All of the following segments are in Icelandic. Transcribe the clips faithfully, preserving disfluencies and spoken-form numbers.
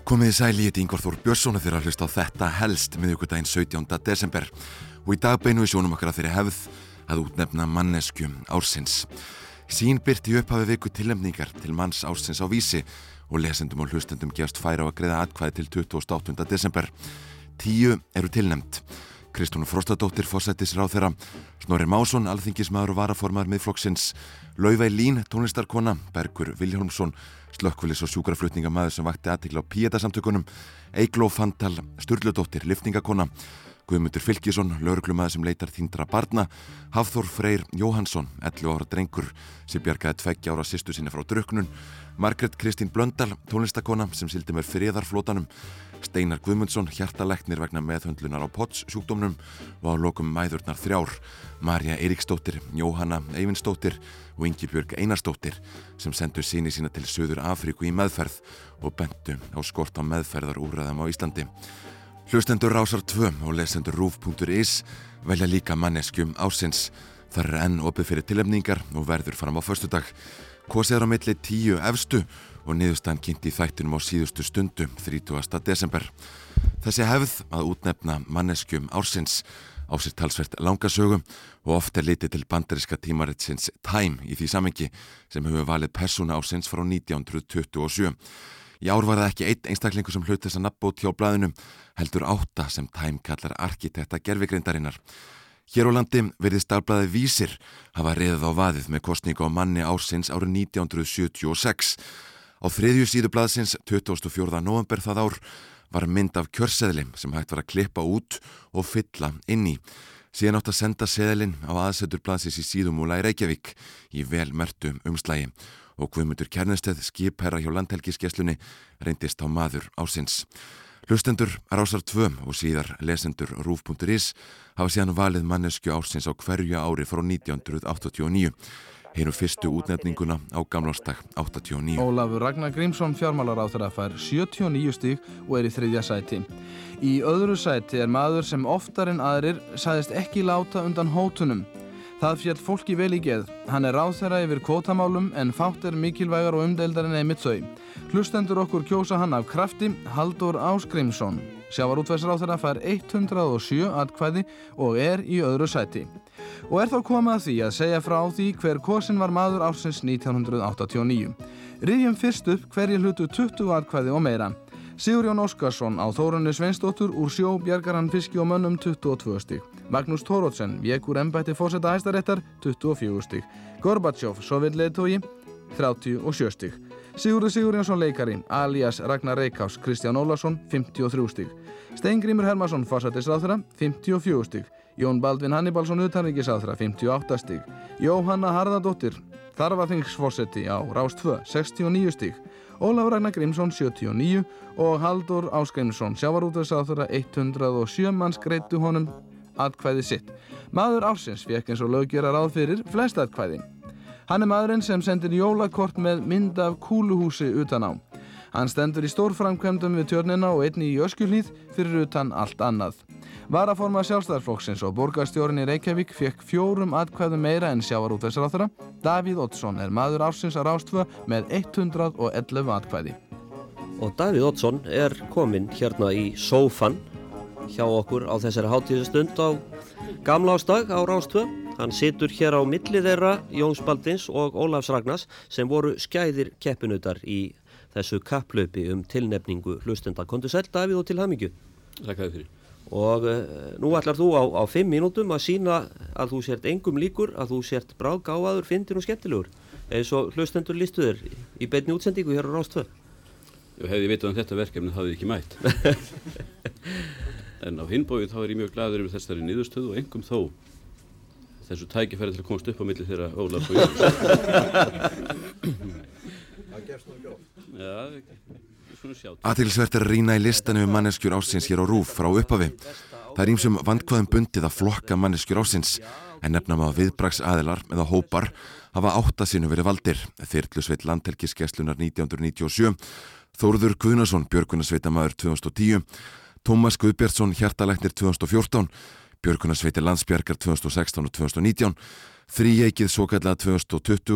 Komiði sæl, ég heiti Ingvar Þór Björnsson og þeir að hlusta á þetta helst miðvikudaginn sautjánda desember og í dag beinum við sjónum okkar að þeirri hefð að útnefna manneskju ársins. Sín birti upphafi viku tilnefningar til manns ársins á Vísi og lesendum og hlustendum gefst færi á að greiða atkvæði til tuttugasta og áttunda desember. Tíu eru tilnefnd. Kristrún Frostadóttir forsætisráðherra, Snorri Másson, alþingismaður og varaformaður Miðflokksins, Laufey Lín, tónlistarkona, Bergur Vilhjálmsson, slökkvilis- og sjúkraflutningamaður sem vakti athygli á Píeta-samtökunum, Eygló Fantal Sturludóttir, lyftingakona, Guðmundur Fylkisson, lögreglumaður sem leitar týndra barna, Hafþór Freyr Jóhannsson, ellefu ára drengur sem bjargaði tveggja ára systur sinni frá drukknun, Margrét Kristín Blöndal, tónlistakona sem sigldi með friðarflotanum, Steinar Guðmundsson, hjartalæknir vegna meðhöndlunar á Potts sjúkdómnum og á lokum mæðurnar þrjár, María Eiríksdóttir, Jóhanna Eyvindsdóttir og Ingibjörg Einarsdóttir sem sendu syni sína til Suður Afríku í meðferð og bentu á skort á meðferðarúrræðum á Íslandi. Hlustendur Rásar tvö og lesendur rúv punktur is velja líka manneskju ársins. Þar er enn opið fyrir tilnefningar og verður fram á föstudag. Kosið er á milli tíu efstu og niðurstaðan kynnt í þættinum á síðustu stundu, þrítugasta desember. Þessi hefð að útnefna manneskju ársins á sér talsvert langasögu og oft er litið til bandaríska tímaritsins Time í því samengi sem hefur valið persónu ársins frá nítján hundruð tuttugu og sjö. Í ár var það ekki einn einstaklingur sem hlaut þessa nafnbót hjá blaðinu, heldur átta sem Time kallar arkitekta gervigreindarinnar. Hér á landi virðist dagblaðið Vísir hafa riðið á vaðið með kosningu á manni ársins árið nítján hundruð sjötíu og sex. Á þriðju síðu blaðsins tuttugasta og fjórða nóvember það ár var mynd af kjörseðli sem hægt var að klippa út og fylla inn í. Síðan átt að senda seðlinn á aðsetur blaðsins í Síðumúla í Reykjavík í vel merktu umslagi og Guðmundur Kjarnesteð, skipherra hjá Landhelgisgæslunni, reyndist á maður ársins. Hlustendur Rásar tvö og síðar lesendur rúv punktur is hafa síðan valið manneskju ársins á hverju ári frá nítján hundruð áttatíu og níu. Heyrum fyrstu útnefninguna á gamlársdag áttatíu og níu. Ólafur Ragnar Grímsson fjármálaráðherra fær sjötíu og níu stig og er í þriðja sæti. Í öðru sæti er maður sem oftar en aðrir sagðist ekki láta undan hótunum. Það féll fólki vel í geð. Hann er ráðherra yfir kvótamálum en fátt er mikilvægar og umdeildar en einmitt þau. Hlustendur okkur kjósa hann af krafti, Halldór Ásgrímsson. Sjávarútvegsráðherra fær hundrað og sjö atkvæði og er í öðru sæti. Og er þá komið að því að segja frá því hver kosin var maður ársins nítján hundruð áttatíu og níu. Rifjum fyrst upp hverjir hlutu tuttugu atkvæði og meira. Sigurjón Óskarsson á Þórunni Sveinsdóttur úr sjó bjargar hann fiski og mönnum tuttugu og tvö stig. Magnús Thoroddsen vék úr embætti forseta Hæstaréttar tuttugu og fjögur stig. Gorbatsjov, sovétleiðtogi, þrjátíu og sjö stig. Sigurður Sigurjónsson leikari, alias Ragnar Reykjás, Kristján Ólafsson, fimmtíu og þrjú stig. Steingrímur Hermannsson, forsætisráðherra, fimmtíu og fjögur stig. Jón Baldvin Hannibalsson, utanríkisráðherra, fimmtíu og átta stig. Jóhanna Harðardóttir, þarfaþingsforseti á Rás tvö, sextíu og níu stig. Ólafur Ragnar Grímsson, sjötíu og níu og Halldór Ásgrímsson, sjávarútvegsráðherra, hundrað og sjö manns greiddu honum atkvæði sitt. Maður ársins fékk eins og lög gera ráð fyrir flest atkvæði. Hann er maðurinn sem sendir jólakort með mynd af kúluhúsi utan á. Hann stendur í stórframkvæmdum við tjörnina og einnig í Öskjuhlíð fyrir utan allt annað. Varaformaður Sjálfstæðisflokksins og borgarstjórinn í Reykjavík fékk fjórum atkvæðum meira en sjávarútvegsráðherra. Davíð Oddsson er maður ársins á Rás tvö með hundrað og ellefu atkvæði. Og Davíð Oddsson er kominn hérna í sófann hjá okkur á þessari hátíðastund á gamlársdag á Rás tvö. Hann situr hér á milli þeirra Jóns Baldvins og Ólafs Ragnars sem voru skæðir keppinutar í þessu kapplaupi um tilnefningu hlustenda. Komdu sæll, Davíð, og til hamingju. Þakkaði fyrir. Og uh, nú ætlar þú á, á fimm mínútum að sína að þú sért engum líkur, að þú sért bráðgáfaður, fyndinn og skemmtilegur, eins og hlustendur listu þér í beinni útsendingu hér á Rás tvö. Hefði ég vitað um þetta verkefni hafði ég ekki mætt. En á hinbóið þá er ég mjög glaður yfir þessari niðurstöðu og engum þó þessu tækifæri til að komast upp á milli þeirra Ólafs og Jóns. Það gerst nú ekki oft. Já, Athyglisvert er að rýna í listanum um manneskjur ársins hér á RÚV frá upphafi. Það er ýmsum vandkvæðum bundið að flokka manneskjur ársins, en nefna má viðbragðsaðilar eða hópar hafa átta sinnum verið valdir. Þyrlusveit Landhelgisgæslunnar nítján hundruð níutíu og sjö, Þórður Guðnason, björgunarsveitarmaður tvö þúsund og tíu, Tómas Guðbjartsson, hjartalæknir tvö þúsund og fjórtán, björgunarsveitir Landsbjargar tvö þúsund og sextán og tvö þúsund og nítján, þríeykið svokallaða tvö þúsund og tuttugu,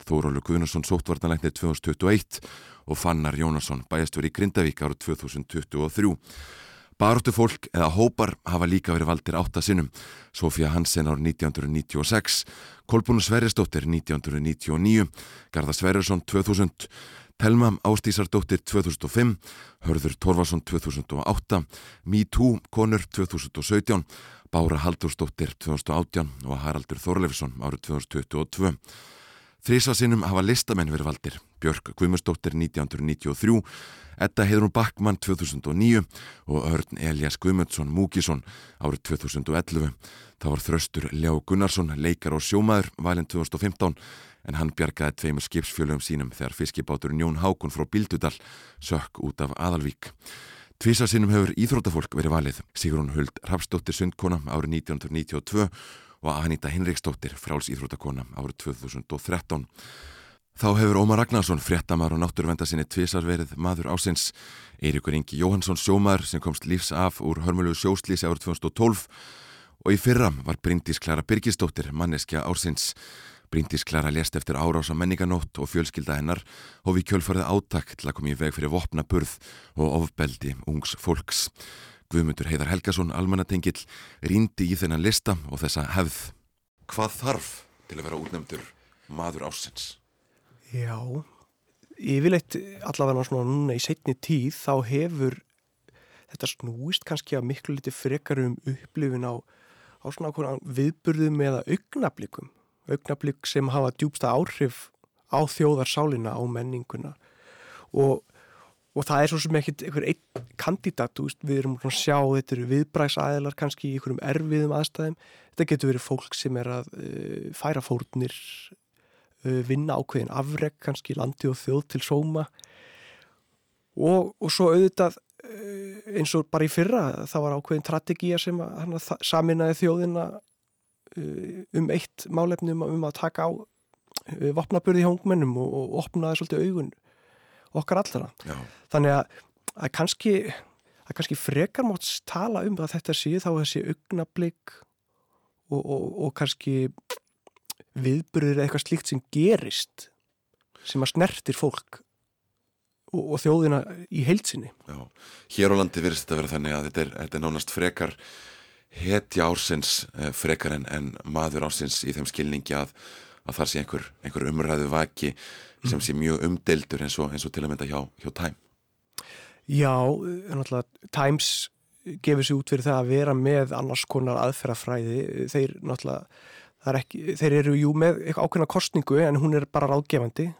Þórólfur Guðnason sóttvarnalæknir tvö þúsund tuttugu og eitt og Fannar Jónasson bæjarstjóri í Grindavík árið tvö þúsund tuttugu og þrjú. Baráttufólk eða hópar hafa líka verið valdir átta sinnum. Sofía Hansen árið nítján hundruð níutíu og sex, Kolbrún Sverrisdóttir nítján hundruð níutíu og níu, Garðar Sverrisson tvö þúsund, Telma Ásdísardóttir tvö þúsund og fimm, Hörður Torfason tvö þúsund og átta, MeToo konur tvö þúsund og sautján, Bára Halldórsdóttir tvö þúsund og átján og Haraldur Þorleifsson árið tvö þúsund tuttugu og tvö. Þrisvar sinnum hafa listamenn verið valdir. Björk Guðmundsdóttir nítján hundruð níutíu og þrjú, Edda Heiðrún Backmann tvö þúsund og níu og Örn Elías Guðmundsson Múkisson árið tvö þúsund og ellefu. Það var Þröstur Ljá Gunnarsson, leikar og sjómaður, valinn tvö þúsund og fimmtán, en hann bjargaði tveimur skipsfjölugum sínum þegar fiskibáturinn Jón Hákon frá Bíldudal sökk út af Aðalvík. Tvisvar sinnum hefur íþróttafólk verið valið. Sigrún Huld Hrafnsdóttir sundkona árið nítján hundruð níutíu og tvö og Anita Hinriksdóttir frjálsíþróttakona árið tvö þúsund og þrettán. Þá hefur Ómar Ragnarsson, fréttamaður og náttúruverndarsinni tvisvar verið maður ársins. Eiríkur Ingi Jóhannsson sjómaður sem komst lífs af úr hörmulegu sjóslýsi árið tvö þúsund og tólf og í fyrra var Bryndís Klara Birgisdóttir manneskja ársins. Bryndís Klara lést eftir árás á menningarnótt og fjölskylda hennar hóf í kjölfarið átak til að koma í veg fyrir vopnaburð og ofbeldi ungs fólks. Guðmundur Heiðar Helgason, almannatengill, rýndi í þennan lista og þessa hefð. Hvað þarf til að vera útnefndur maður ársins? Já, yfirleitt allavega svona núna í seinni tíð þá hefur þetta snúist kannski að miklu liti frekar um upplifun á, á svona ákveðna viðburðum eða augnablikum. Augnablik sem hafa djúpsta áhrif á þjóðarsálina, á menninguna og Og það er svo sem ekkert einhver einn kandidat, við erum að sjá, þetta eru viðbragðsaðilar kannski í einhverjum erfiðum aðstæðum. Þetta getur verið fólk sem er að uh, færa fórnir, uh, vinna ákveðin afrek, kannski landi og þjóð til sóma. Og, og svo auðvitað uh, eins og bara í fyrra, það var ákveðin strategía sem að, hana, sameinaði þjóðina uh, um eitt málefni um, um að taka á uh, vopnaburði í hóngmennum og, og opnaði svolítið augun okkar allra. Já. Þannig að, að kannski, að kannski frekar mátt tala um að þetta sé þá þessi augnablik og, og, og kannski viðburðir eitthvað slíkt sem gerist, sem að snertir fólk og, og þjóðina í heild sinni. Já. Hér á landi virðist þetta vera þannig að þetta er, þetta er nánast frekar hetja ársins frekar en, en maður ársins í þeim skilningi að, að það sé einhver, einhver umræðu vaki sem sé mjög umdeildur eins og, eins og til að mynda hjá, hjá Time. Já, náttúrulega Times gefur sig út fyrir það að vera með annars konar aðferðafræði. Þeir náttúrulega, það er ekki, þeir eru jú með ákveðna kostningu en hún er bara ráðgefandi,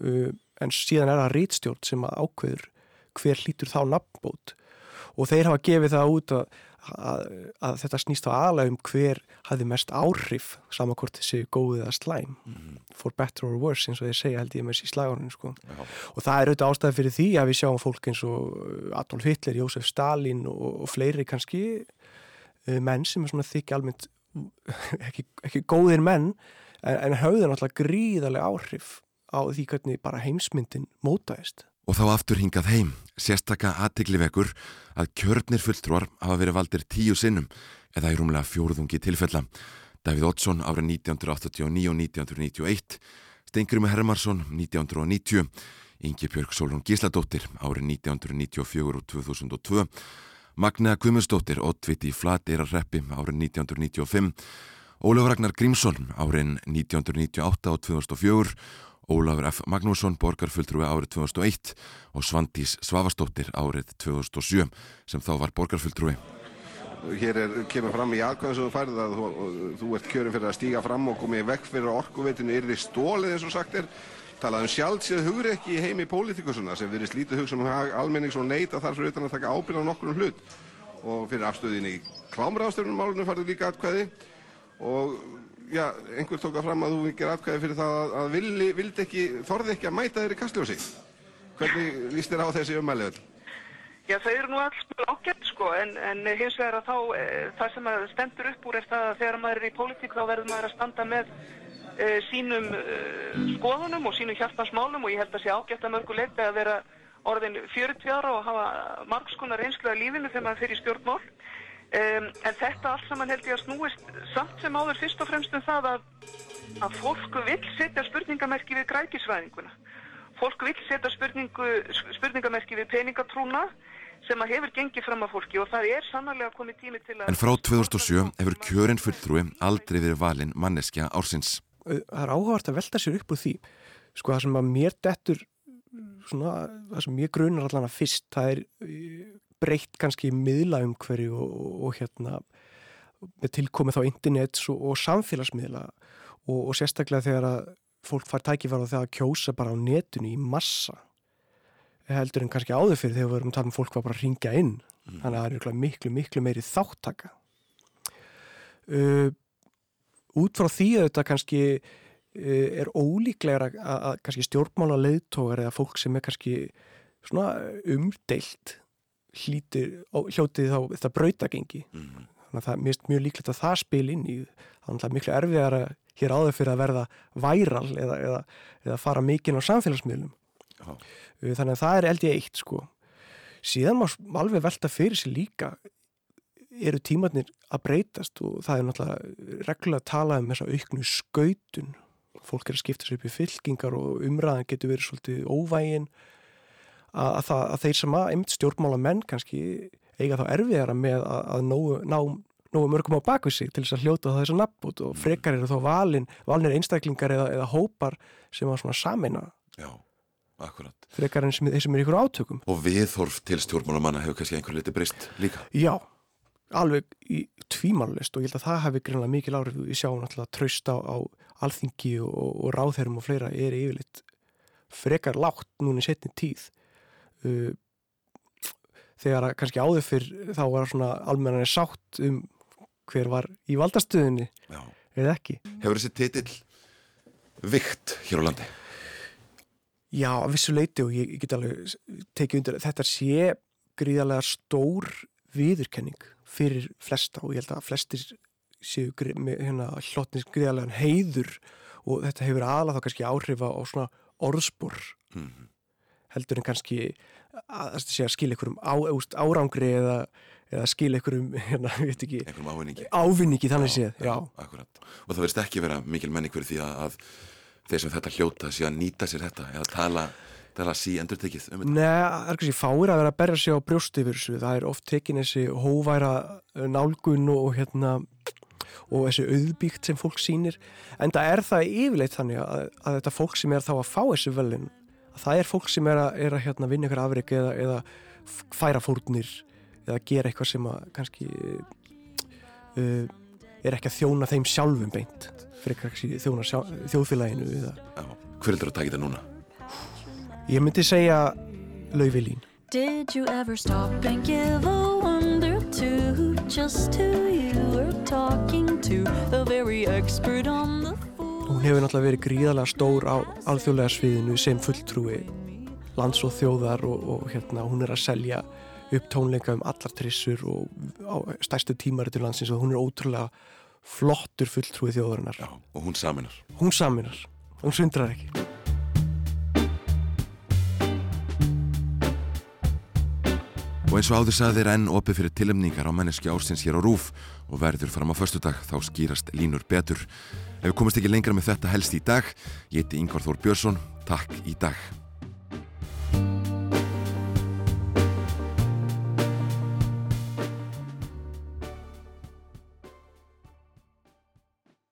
en síðan er það ritstjórn sem ákveður hver hlýtur þá nafnbót og þeir hafa gefið það út að Að, að þetta snýst á aðalega um hver hafði mest áhrif sama hvort þessi góð eða slæm mm. for better or worse eins og þeir segja held ég með þessi slagunum sko. Og það er auðvitað ástæði fyrir því að við sjáum fólk eins og Adolf Hitler, Jósef Stalin og, og fleiri kannski uh, menn sem er svona þykja almennt ekki, ekki góðir menn en, en höfðu náttúrulega gríðarlega áhrif á því hvernig bara heimsmyndin mótaðist. Og þá aftur hingað heim, sérstaka athygli vekur að kjörnir fulltrúar hafa verið valdir tíu sinnum eða í rúmlega fjórðungi tilfella. Davíð Oddsson árið nítján hundruð áttatíu og níu og nítján hundruð níutíu og eitt, Steingrímur Hermansson nítján hundruð níutíu, Ingibjörg Sólrún Gísladóttir árið nítján hundruð níutíu og fjögur og tvö þúsund og tvö, Magnea Guðmundsdóttir oddviti í Flateyrarhreppi árið nítján hundruð níutíu og fimm, Ólafur Ragnar Grímsson árið nítján hundruð níutíu og átta og tvö þúsund og fjögur, Ólafur F. Magnússon borgarfulltrúi árið tvö þúsund og eitt og Svandís Svavarsdóttir árið tvö þúsund og sjö sem þá var borgarfulltrúi. Hér er, kemur fram í atkvæðum sem þú færið að þú, þú ert kjörinn fyrir að stíga fram og komið vekk fyrir að orkuveitinu yrði stólið eins og sagt er. Talað um sjálfséð hugrekki í heimi pólitíkusuna sem virðist lítið hugsa um almennings og neita þar fyrir utan að taka ábyrgð á nokkrum hlut og fyrir afstöðinni í klámráðstefnum málunum færðu líka atkvæði og já, einhver tók að fram að þú gerir atkvæði fyrir það að, að vildi, vildi ekki, þorði ekki að mæta þér í Kastljósi. Hvernig líst þér á þessi ummæli öll? Já, þau eru nú alls ágætt sko, en, en hins vegar að þá, e, það sem að stendur upp úr er það að þegar maður er í pólitík þá verður maður að standa með e, sínum e, skoðunum og sínum hjartansmálum og ég held að sé ágætt að mörgu leyti að vera orðin fjörutíu ára og hafa margs konar reynslu af lífinu þegar maður fer í stjórnmál. Um, en þetta allt saman held ég að snúist samt sem áður fyrst og fremst um það að, að fólk vill setja spurningamerki við græðgisvæðinguna. Fólk vill setja spurningamerki við peningatrúna sem að hefur gengið fram af fólki og það er sannarlega komið tími til að... En frá tvö þúsund og sjö hefur kjörinn fulltrúi aldrei verið valinn manneskja ársins. Það er áhugavert að velta sér upp úr því. Sko það sem að mér dettur, svona, það sem mér grunar allan að fyrst, það er breytt kannski miðlaumhverju og, og, og hérna, með tilkomið þá internets og, og samfélagsmiðla og, og sérstaklega þegar að fólk fær tækifæri á það að kjósa bara á netinu í massa. Heldur en kannski áður fyrir þegar við erum að tala um fólk var bara að ringja inn. Mm. Þannig að það er miklu, miklu meiri þáttaka. Uh, út frá því að þetta kannski uh, er ólíklegra að, að kannski stjórnmála leiðtogar eða fólk sem er kannski svona umdeilt hlýtir, hljótið þá þetta brautagengi. Mm. Þannig að það er mjög líklegt að það spil inn í. Þannig að það er miklu erfiðar að hér áður fyrir að verða væral eða, eða, eða fara mikinn á samfélagsmiðlum. Já. Þannig að það er held ég eitt sko. Síðan má alveg velta fyrir sig líka eru tímarnir að breytast og það er náttúrulega reglulega að tala um þessa auknu skautun. Fólk er að skipta sér upp í fylkingar og umræðan getur verið svolítið óvægin að, að, það, að þeir sem að einmitt stjórnmála menn kannski eiga þá erfiðara með að, að nógu, ná, nógu mörgum á bakvið sig til þess að hljóta þessa nafnbút og frekar eru þá valin, valnir einstaklingar eða, eða hópar sem að svona sameina. Já. Akkurat. Frekar enn sem þeir sem er ykkur átökum. Og viðhorf til stjórnmálamanna hefur kannski einhver liti breyst líka? Já, alveg í tvímælalaust og ég held að það hefur greinlega mikil áhrif. Við sjáum náttúrulega traust á, á alþingi og, og ráðherrum og fleira er yfirleitt frekar lágt núna í seinni tíð. Uh, þegar að kannski áður fyrr þá var svona almennan sátt um hver var í valdastöðunni eða ekki. Hefur þessi titill vikt hér á landi? Já, að vissu leyti og ég, ég get alveg tekið undir þetta sé gríðarlega stór viðurkenning fyrir flesta og ég held að flestir séu gri, með hérna hlotnis gríðarlegan heiður og þetta hefur aðalega þá kannski áhrifa á svona orðspor mm-hmm. heldur en kannski að það sé að skila einhverjum á, árangri eða, eða skila einhverjum hérna, ég veit ekki einhverjum ávinningi, ávinningi þannig séð, já, já. Akkurat, og það verðist ekki vera mikil menning fyrir því að, að þeir sem þetta hljóta sé að nýta sér þetta eða tala, tala sí endurtekið um þetta. Nei, það er kannski fáir að vera að berja sig á brjósti yfir þessu. Það er oft tekin þessi hóværa nálgun og, hérna, og þessi auðbýkt sem fólk sýnir. En það er það yfirleitt þannig að, að þetta fólk sem er þá að fá þessi velin, það er fólk sem er að, er að hérna, vinna ykkur afrek eða, eða færa fórnir eða gera eitthvað sem að kannski uh, er ekki að þjóna þeim sjálfum beint. Fyrir kannski þjóna sjá, þjóðfélaginu eða... Já, hver heldur að taka þetta núna? Ég myndi segja Laufey Lín. Did you ever stop and give a wonder to just who you were talking to, the very expert on the phone? Hún hefur náttúrulega verið gríðarlega stór á alþjóðlega sviðinu sem fulltrúi lands og þjóðar og, og hérna hún er að selja upp tónleika um allar trissur og á stærstu tímaritur landsins og hún er ótrúlega flottur fulltrúi þjóðarinnar. Já, og hún saminar. Hún saminar. Hún sundrar ekki. Og eins og áður sagði er enn opið fyrir tilnefningar á manneskju ársins hér á RÚV og verður fram á föstudag, þá skýrast línur betur. Ef við komumst ekki lengra með þetta helst í dag, ég heiti Ingvar Þór Björnsson, takk í dag.